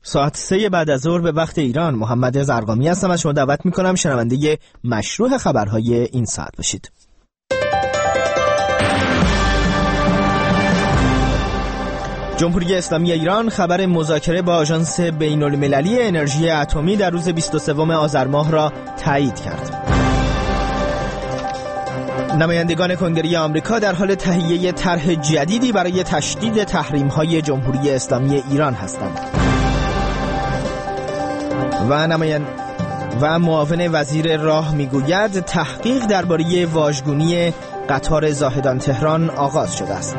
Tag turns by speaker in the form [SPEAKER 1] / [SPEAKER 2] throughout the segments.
[SPEAKER 1] ساعت 3 بعد از ظهر به وقت ایران. محمد زرقامی هستم. از شما دعوت میکنم شنونده مشروع خبرهای این ساعت باشید. جمهوری اسلامی ایران خبر مذاکره با آژانس بین‌المللی انرژی اتمی در روز 23 آذر ماه را تایید کرد. نمایندگان کنگره آمریکا در حال تهیه طرح جدیدی برای تشدید تحریم‌های جمهوری اسلامی ایران هستند. و معاون وزیر راه میگوید تحقیق درباره واژگونی قطار زاهدان تهران آغاز شده است.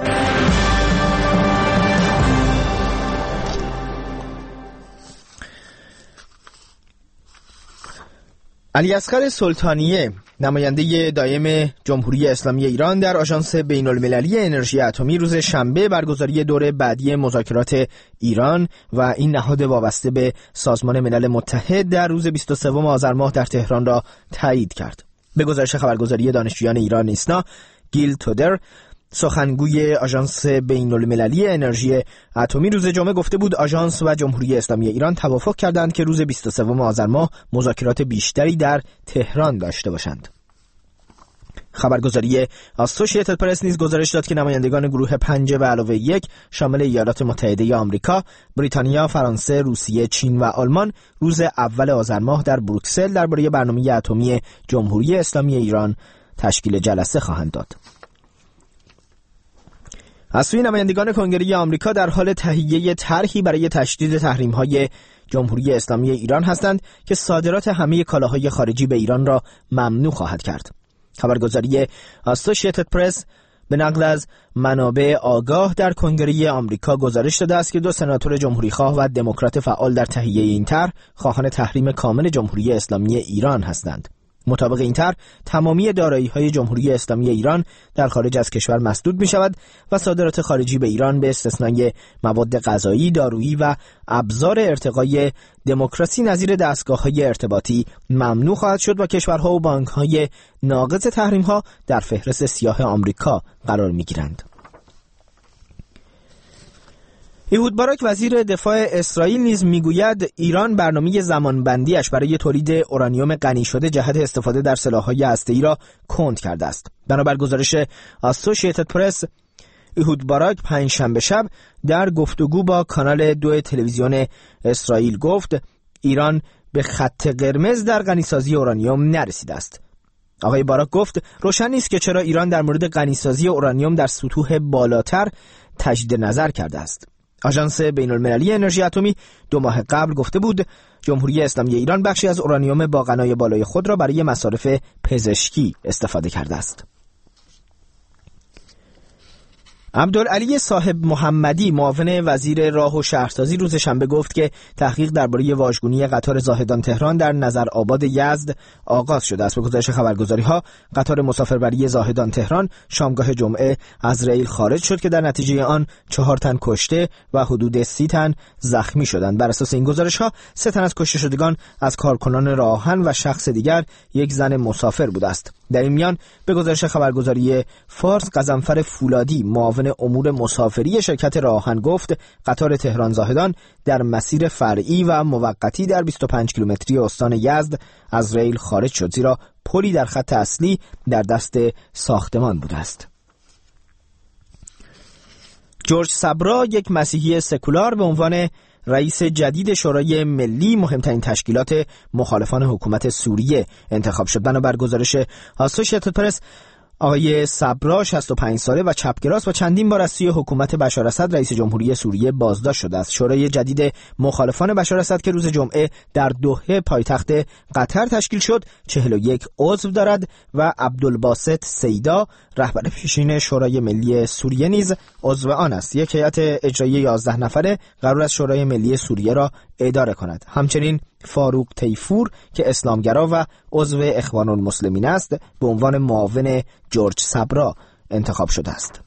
[SPEAKER 1] علیاصغر سلطانیه نماینده دائم جمهوری اسلامی ایران در آژانس بین‌المللی انرژی اتمی روز شنبه برگزاری دور بعدی مذاکرات ایران و این نهاد وابسته به سازمان ملل متحد در روز 23 آذر ماه در تهران را تایید کرد. به گزارش خبرگزاری دانشجویان ایران ایسنا، گیل تودر سخنگوی آژانس بین‌المللی انرژی اتمی روز جمعه گفته بود آژانس و جمهوری اسلامی ایران توافق کردند که روز 23 آذر ماه مذاکرات بیشتری در تهران داشته باشند. خبرگزاری آسوشییتد پرس نیز گزارش داد که نمایندگان گروه 5 به علاوه 1 شامل ایالات متحده آمریکا، بریتانیا، فرانسه، روسیه، چین و آلمان روز اول آذر ماه در بروکسل درباره برنامه اتمی جمهوری اسلامی ایران تشکیل جلسه خواهند داد. از سوی نمایندگان کنگره آمریکا در حال تهیه طرحی برای تشدید تحریم‌های جمهوری اسلامی ایران هستند که صادرات همه کالاهای خارجی به ایران را ممنوع خواهد کرد. خبرگزاری آسوشییتد پرس به نقل از منابع آگاه در کنگره آمریکا گزارش داده است که 2 سناتور جمهوریخواه و دموکرات فعال در تهیه این طرح خواهان تحریم کامل جمهوری اسلامی ایران هستند. مطابق این طرح تمامی دارایی‌های جمهوری اسلامی ایران در خارج از کشور مسدود می‌شود و صادرات خارجی به ایران به استثنای مواد غذایی، دارویی و ابزار ارتقای دموکراسی نظیر دستگاه‌های ارتباطی ممنوع خواهد شد و کشورها و بانک‌های ناقض تحریم‌ها در فهرست سیاه آمریکا قرار می‌گیرند. ایهود باراک وزیر دفاع اسرائیل نیز میگوید ایران برنامه زمانبندیش برای تولید اورانیوم غنی شده جهت استفاده در سلاح‌های هسته‌ای را کند کرده است. بنابر گزارش آسوشییتد پرس، ایهود باراک پنجشنبه شب در گفتگو با کانال 2 تلویزیون اسرائیل گفت ایران به خط قرمز در غنیسازی اورانیوم نرسیده است. آقای باراک گفت روشن نیست که چرا ایران در مورد غنیسازی اورانیوم در سطوح بالاتر تجدید نظر کرده است. آژانس بین‌المللی انرژی اتمی 2 ماه قبل گفته بود جمهوری اسلامی ایران بخشی از اورانیوم با غنای بالای خود را برای مصارف پزشکی استفاده کرده است. عبدالعلی صاحب محمدی معاون وزیر راه و شهرسازی روز شنبه گفت که تحقیق درباره واژگونی قطار زاهدان تهران در نظرآباد یزد آغاز شده است. به گزارش خبرگزاری‌ها قطار مسافربری زاهدان تهران شامگاه جمعه از ریل خارج شد که در نتیجه آن 4 تن کشته و حدود 30 تن زخمی شدند. بر اساس این گزارش‌ها 3 تن از کشته شدگان از کارکنان راهن و شخص دیگر یک زن مسافر بوده است. در این میان به گزارش خبرگزاری فارس غضنفر فولادی معاون امور مسافری شرکت راهن گفت قطار تهران زاهدان در مسیر فرعی و موقتی در 25 کیلومتری استان یزد از ریل خارج شد زیرا پلی در خط اصلی در دست ساختمان بوده است. جورج سبرا یک مسیحی سکولار به عنوان رئیس جدید شورای ملی مهمترین تشکیلات مخالفان حکومت سوریه انتخاب شد. بنابر گزارش آسوشییتد پرس آقای صبرا 65 ساله و چپگراست و چندین بار از سوی حکومت بشار اسد رئیس جمهوری سوریه بازداشت شده است. شورای جدید مخالفان بشار اسد که روز جمعه در دوحه پایتخت قطر تشکیل شد 41 عضو دارد و عبدالباسط سیدا رهبر پیشین شورای ملی سوریه نیز عضو آن است. یک هیئت اجرایی 11 نفره قرار است شورای ملی سوریه را اداره کند. همچنین فاروق تیفور که اسلامگرا و عضو اخوان المسلمین است به عنوان معاون جورج سبرا انتخاب شده است.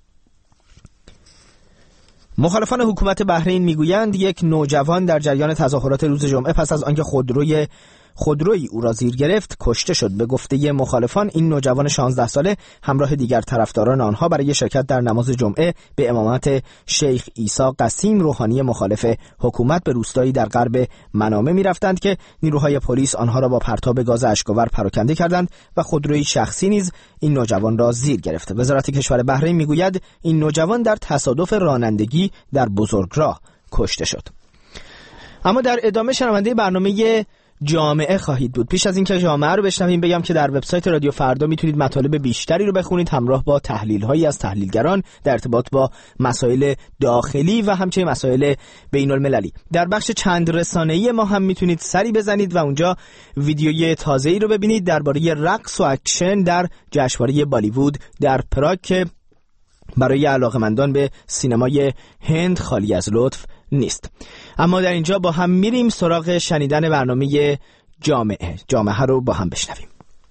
[SPEAKER 1] مخالفان حکومت بحرین میگویند یک نوجوان در جریان تظاهرات روز جمعه پس از آنکه خودروی خودرویی او را زیر گرفت کشته شد. به گفته مخالفان این نوجوان 16 ساله همراه دیگر طرفداران آنها برای شرکت در نماز جمعه به امامت شیخ عیسی قسیم روحانی مخالف حکومت به روستایی در غرب منامه می‌رفتند که نیروهای پلیس آنها را با پرتاب گاز اشک‌آور پراکنده کردند و خودروی شخصی نیز این نوجوان را زیر گرفت. وزارت کشور بحرین میگوید این نوجوان در تصادف رانندگی در بزرگراه کشته شد. اما در ادامه شنونده برنامه جامعه خواهید بود. پیش از اینکه جامعه رو بشنویم بگم که در وبسایت رادیو فردا میتونید مطالب بیشتری رو بخونید همراه با تحلیل‌هایی از تحلیلگران در ارتباط با مسائل داخلی و همچنین مسائل بین‌المللی. در بخش چند رسانه‌ای ما هم میتونید سری بزنید و اونجا ویدیوی تازه‌ای رو ببینید درباره رقص و اکشن در جشنواره بالیوود در پراگ که برای علاقه‌مندان به سینمای هند خالی از لطف نیست. اما در اینجا با هم میریم سراغ شنیدن برنامه جامعه رو با هم بشنویم.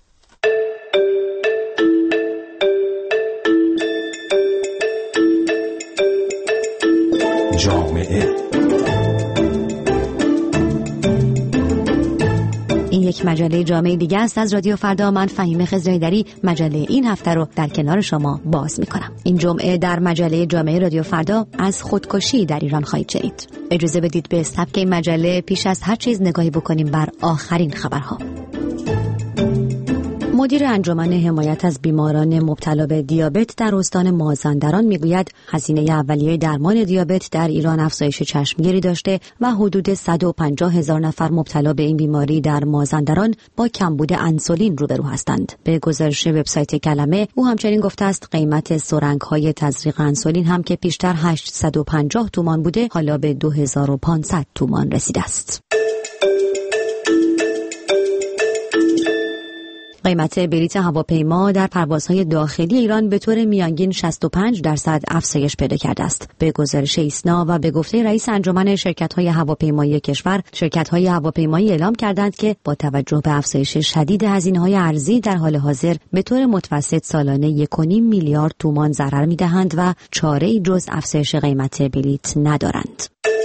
[SPEAKER 2] جامعه
[SPEAKER 3] این یک مجله جامعه دیگه است از رادیو فردا. من فهیمه خضرایی‌دری مجله این هفته رو در کنار شما باز میکنم. این جمعه در مجله جامعه رادیو فردا از خودکشی در ایران خواهید شنید. اجازه بدید به سبک این مجله پیش از هر چیز نگاهی بکنیم بر آخرین خبرها. مدیر انجمن حمایت از بیماران مبتلا به دیابت در استان مازندران میگوید هزینه اولیه درمان دیابت در ایران افزایش چشمگیری داشته و حدود 150,000 نفر مبتلا به این بیماری در مازندران با کمبود انسولین روبرو هستند. به گزارش وبسایت کلمه او همچنین گفته است قیمت سرنگ‌های تزریق انسولین هم که پیشتر 850 تومان بوده حالا به 2500 تومان رسیده است. قیمت بلیط هواپیما در پروازهای داخلی ایران به طور میانگین 65% افزایش پیدا کرده است. به گزارش ایسنا و به گفته رئیس انجمن شرکت‌های هواپیمایی کشور، شرکت‌های هواپیمایی اعلام کردند که با توجه به افزایش شدید هزینه‌های ارزی در حال حاضر به طور متوسط سالانه 1.5 میلیارد تومان ضرر می‌دهند و چاره‌ای جز افزایش قیمت بلیط ندارند.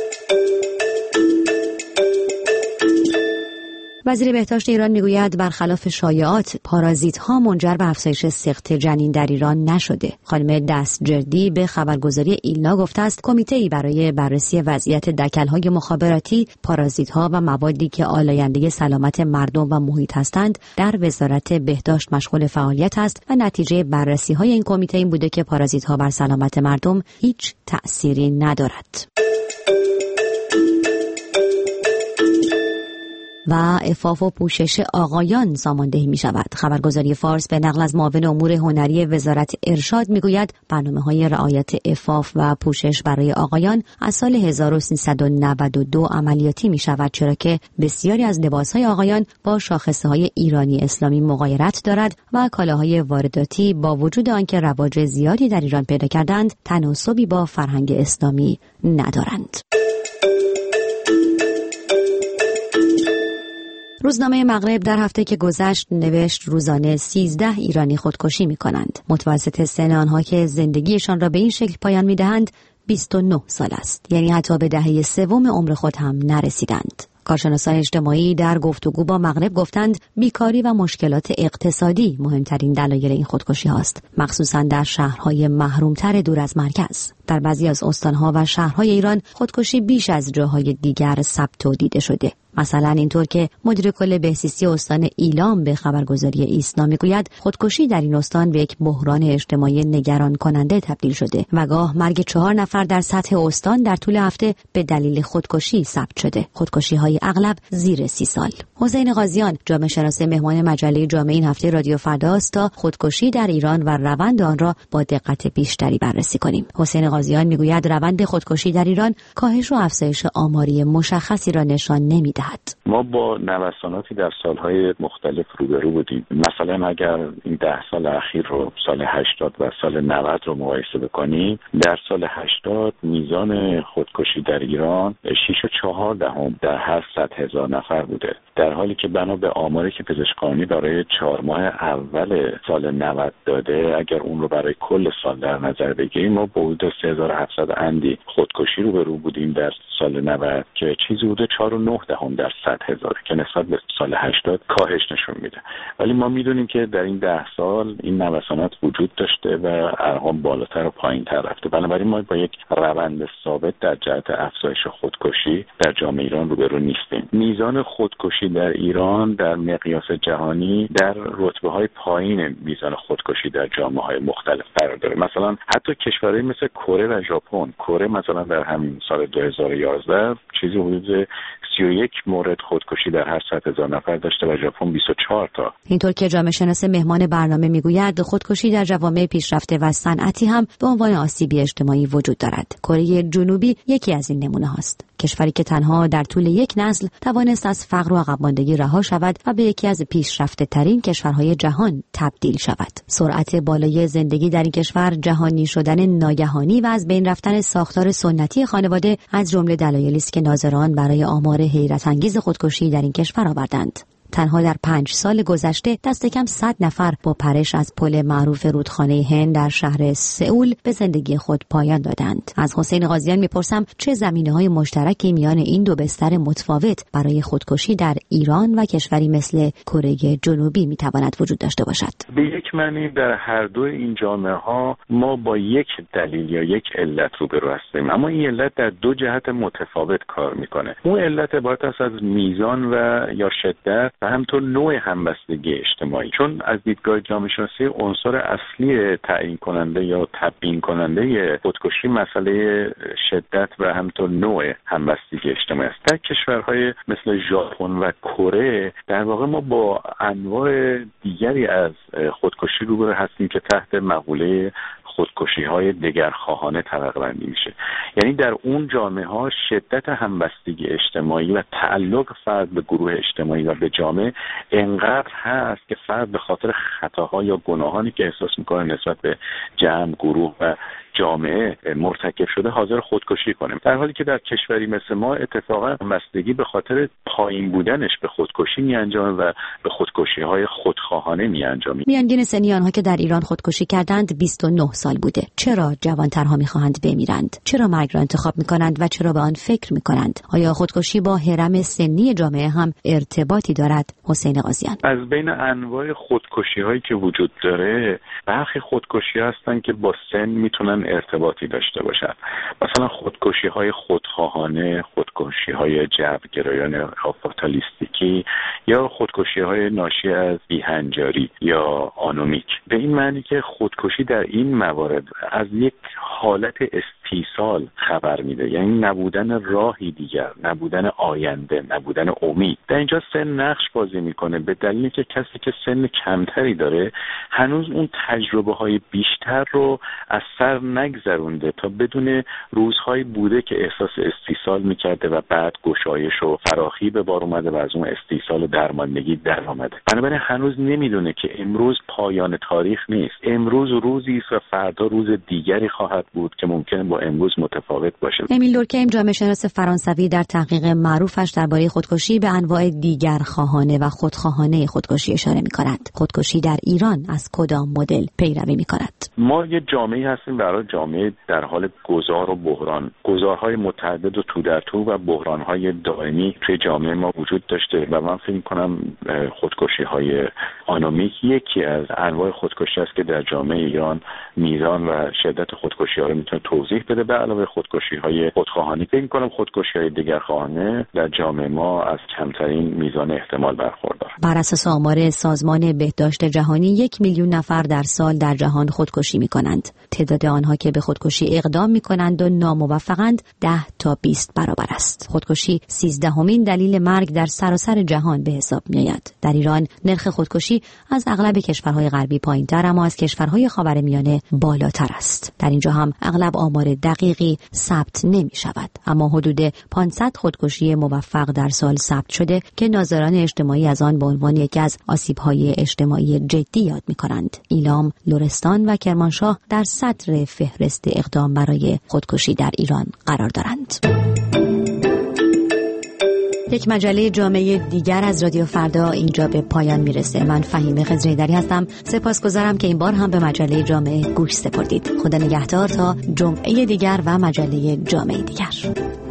[SPEAKER 3] وزیر بهداشت ایران میگوید برخلاف شایعات پارازیت‌ها منجر به افزایش سقط جنین در ایران نشده. خانم دستجردی به خبرگزاری ایلنا گفته است کمیته‌ای برای بررسی وضعیت دکل‌های مخابراتی، پارازیت‌ها و موادی که آلاینده سلامت مردم و محیط هستند در وزارت بهداشت مشغول فعالیت است و نتیجه بررسی‌های این کمیته این بوده که پارازیت‌ها بر سلامت مردم هیچ تأثیری ندارد. و عفاف و پوشش آقایان ساماندهی می شود. خبرگزاری فارس به نقل از معاون امور هنری وزارت ارشاد می گوید برنامه‌های رعایت عفاف و پوشش برای آقایان از سال 1392 عملیاتی می شود چرا که بسیاری از لباس‌های آقایان با شاخصه‌های ایرانی اسلامی مغایرت دارد و کالاهای وارداتی با وجود آنکه رواج زیادی در ایران پیدا کردند تناسبی با فرهنگ اسلامی ندارند. روزنامه مغرب در هفته که گذشت نوشت روزانه 13 ایرانی خودکشی می‌کنند. متوسط سن آنها که زندگیشان را به این شکل پایان می‌دهند 29 سال است. یعنی حتی به دهه سوم عمر خود هم نرسیدند. کارشناسان اجتماعی در گفتگو با مغرب گفتند بیکاری و مشکلات اقتصادی مهمترین دلایل این خودکشی هاست، مخصوصا در شهرهای محرومتر دور از مرکز. در بعضی از استانها و شهرهای ایران خودکشی بیش از جاهای دیگر ثبت و دیده شده. مثلا اینطور که مدیر کل بهزیستی استان ایلام به خبرگزاری ایسنا میگوید خودکشی در این استان به یک بحران اجتماعی نگران کننده تبدیل شده و گاه مرگ 4 نفر در سطح استان در طول هفته به دلیل خودکشی ثبت شده. خودکشی‌های اغلب زیر 30 سال. حسین قاضیان جامعه شناس مهمان مجله جامعه این هفته رادیو فردا است تا خودکشی در ایران و روند آن را با دقت بیشتری بررسی کنیم. حسین قاضیان میگوید روند خودکشی در ایران کاهش و افزایش آماری مشخصی را نشان نمی‌دهد.
[SPEAKER 4] ما با نوساناتی در سالهای مختلف روبرو بودیم. مثلا اگر این 10 سال اخیر رو سال 80 و سال 90 رو مقایسه بکنیم، در سال 80 میزان خودکشی در ایران 6.4 در هر هر 100,000 نفر بوده، در حالی که بنا به آماری که پزشکانی برای 4 ماه اول سال 90 داده، اگر اون رو برای کل سال در نظر بگیریم، ما با حدود 3700 اندی خودکشی روبرو بودیم در سال 90 که چیزی حدود 4.9 در 100,000 که نسبت به سال 80 کاهش نشون میده. ولی ما میدونیم که در این 10 سال این نوسانات وجود داشته و ارقام بالاتر و پایین‌تر رفته. بنابراین ما با یک روند ثابت در جهت افزایش خودکشی در جامعه ایران روبرو نیستیم. میزان خودکشی در ایران در مقیاس جهانی در رتبه‌های پایین میزان خودکشی در جامعه‌های مختلف قرار داره. مثلا حتی کشورهای مثل کره و ژاپن، کره مثلا در همین سال 2011 چیزی حدود 31 مورد خودکشی در هر 100,000 نفر داشته و ژاپن 24 تا.
[SPEAKER 3] اینطور که جامعه شناس مهمان برنامه میگوید خودکشی در جوامع پیشرفته و صنعتی هم به عنوان آسیبی اجتماعی وجود دارد. کره جنوبی یکی از این نمونه هاست. کشوری که تنها در طول یک نسل توانست از فقر و عقب ماندگی رها شود و به یکی از پیشرفته ترین کشورهای جهان تبدیل شود. سرعت بالای زندگی در این کشور، جهانی شدن ناگهانی و از بین رفتن ساختار سنتی خانواده از جمله دلایلی است که ناظران برای آمار حیرت انگیز خودکشی در این کشور آوردند. تنها در 5 سال گذشته دست کم 100 نفر با پرش از پل معروف رودخانه هند در شهر سئول به زندگی خود پایان دادند. از حسین قاضیان میپرسم چه زمینه‌های مشترکی میان این دو بستر متفاوت برای خودکشی در ایران و کشوری مثل کره جنوبی میتواند وجود داشته باشد.
[SPEAKER 4] به یک معنی در هر دو این جامعه‌ها ما با یک دلیل یا یک علت روبرو هستیم، اما این علت در دو جهت متفاوت کار میکنه. اون علت عبارت است از میزان و یا شدت و همینطور نوع همبستگی اجتماعی، چون از دیدگاه جامعه شناسی عنصر اصلی تعیین کننده یا تبیین کننده خودکشی مسئله شدت و همینطور نوع همبستگی اجتماعی است. در کشورهای مثل ژاپن و کره در واقع ما با انواع دیگری از خودکشی روبرو هستیم که تحت مقوله خودکشی‌های دگرخواهانه طبقه بندی میشه. یعنی در اون جامعه‌ها شدت همبستگی اجتماعی و تعلق فرد به گروه اجتماعی و به جامعه انقدر هست که فرد به خاطر خطاها یا گناهانی که احساس میکنه نسبت به جمع، گروه و جامعه مرتکب شده حاضر خودکشی کنه، در حالی که در کشوری مثل ما اتفاقا همبستگی به خاطر پایین بودنش به خودکشی میانجامه و به خودکشی‌های خودخواهانه میانجامه.
[SPEAKER 3] میانگین سنی آنها که در ایران خودکشی کردند 29 سال بوده. چرا جوانترها میخواهند بمیرند؟ چرا مرگ را انتخاب میکنند و چرا به آن فکر میکنند؟ آیا خودکشی با هرم سنی جامعه هم ارتباطی دارد؟ حسین قاضیان:
[SPEAKER 4] از بین انواع خودکشی‌هایی که وجود داره، برخی خودکشی هستن که با سن میتونن ارتباطی داشته باشد. مثلا خودکشی‌های خودخواهانه، خودکشی‌های جبرگرایانه فاتالیستیکی یا خودکشی‌های ناشی از بی‌هنجاری یا آنومیک. به این معنی که خودکشی در این موارد از یک حالت استیصال خبر میده، یعنی نبودن راهی دیگر، نبودن آینده، نبودن امید. در اینجا سن نقش بازی میکنه، به دلیلی که کسی که سن کمتری داره هنوز اون تجربه‌های بیشتر رو از سر نگذرونده تا بدون روزهایی بوده که احساس استیصال میکرده و بعد گشایش و فراخی به بار اومده و از اون استیصال و درماندگی در اومده. بنابراین هنوز نمیدونه که امروز پایان تاریخ نیست، امروز روزی است و فردا روز دیگری خواهد بود که ممکنه با امروز متفاوت باشه.
[SPEAKER 3] امیل دورکهیم، جامعه شناس فرانسوی، در تحقیق معروفش درباره خودکشی به انواع دیگرخواهانه و خودخواهانه خودکشی اشاره می‌کند. خودکشی در ایران از کدام مدل پیروی می‌کند؟
[SPEAKER 4] ما یه جامعه هستیم برای جامعه در حال گذار و بحران. گذارهای متعدد و تو در تو و بحران‌های دائمی توی جامعه ما وجود داشته و من فکر می‌کنم خودکشی‌های آنومیک یکی از انواع خودکشی است که در جامعه ایران میزان و شدت خودکشی‌ها رو میتونه توضیح بده. به علاوه خودکشی‌های خودخواهانه، فکر می‌کنم خودکشی‌های دگرخواهانه در جامعه ما از کمترین میزان احتمال برخوردار.
[SPEAKER 3] بر اساس آمار سازمان بهداشت جهانی 1 میلیون نفر در سال در جهان خودکشی می‌کنند. تعداد آنها که به خودکشی اقدام می‌کنند و ناموفقند 10 تا 20 برابر است. خودکشی 13مین دلیل مرگ در سراسر جهان به حساب می‌آید. در ایران نرخ خودکشی از اغلب کشورهای غربی پایین‌تر اما از کشورهای خاورمیانه بالاتر است. در اینجا هم اغلب آمار دقیقی ثبت نمی‌شود، اما حدود 500 خودکشی موفق در سال ثبت شده که ناظران اجتماعی از آن به عنوان یکی از آسیب‌های اجتماعی جدی یاد می‌کنند. ایلام، لرستان و کرمانشاه در صدر فهرست اقدام برای خودکشی در ایران قرار دارند. یک مجله جامعه دیگر از رادیو فردا اینجا به پایان میرسه. من فهیمه خضرایدری هستم. سپاسگزارم که این بار هم به مجله جامعه گوش سپردید. خدا نگهدار تا جمعه دیگر و مجله جامعه دیگر.